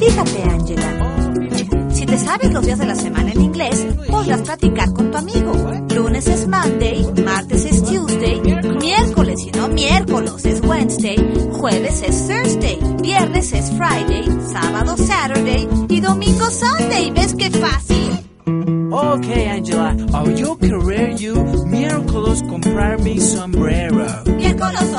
Fíjate, Angela. Si te sabes los días de la semana en inglés, podrás practicar con tu amigo. Lunes es Monday, martes es Tuesday, miércoles y no miércoles es Wednesday, jueves es Thursday, viernes es Friday, sábado Saturday y domingo Sunday. ¿Ves qué fácil? Okay, Angela, yo querer you miércoles comprar mi sombrero. Miércoles